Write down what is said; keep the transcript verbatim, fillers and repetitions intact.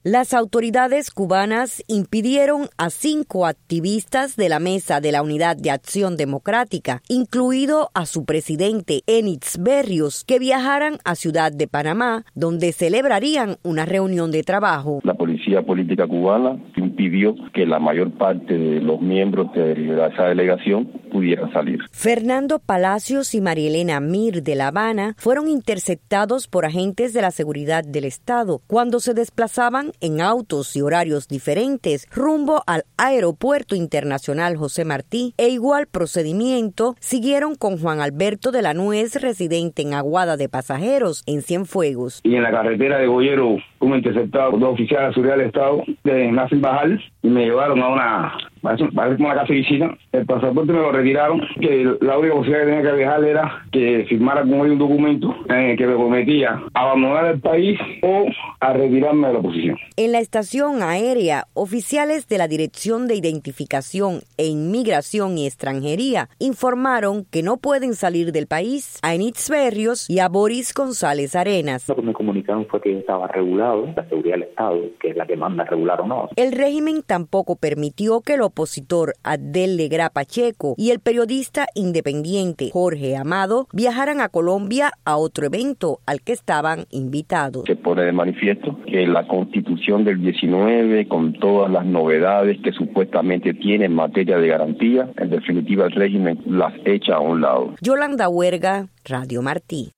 Las autoridades cubanas impidieron a cinco activistas de la Mesa de la Unidad de Acción Democrática, incluido a su presidente Enitz Berrios, que viajaran a Ciudad de Panamá, donde celebrarían una reunión de trabajo. La policía política cubana impidió que la mayor parte de los miembros de esa delegación pudieran salir. Fernando Palacios y María Elena Mir de La Habana fueron interceptados por agentes de la seguridad del Estado cuando se desplazaban en autos y horarios diferentes rumbo al Aeropuerto Internacional José Martí, e igual procedimiento siguieron con Juan Alberto de la Nuez, residente en Aguada de Pasajeros, en Cienfuegos. Y en la carretera de Goyero fuimos interceptados por dos oficiales de seguridad del Estado de Nasir Bajal y me llevaron a una, parece como una casa de visita. El pasaporte me lo retiraron, que la única posibilidad que tenía que viajar era que firmara con él un documento en el que me prometía abandonar el país o a retirarme de la oposición. En la estación aérea, oficiales de la Dirección de Identificación e Inmigración y Extranjería informaron que no pueden salir del país a Enitz Berrios y a Boris González Arenas. Lo que me comunicaron fue que estaba regulado, la seguridad del Estado, que es la que manda regular o no. El régimen tampoco permitió que el opositor Abdel Legrá Pacheco y el periodista independiente Jorge Amado viajaran a Colombia a otro evento al que estaban invitados. Se pone de manifiesto que la Constitución del diecinueve, con todas las novedades que supuestamente tiene en materia de garantía, en definitiva el régimen las echa a un lado. Yolanda Huerga, Radio Martí.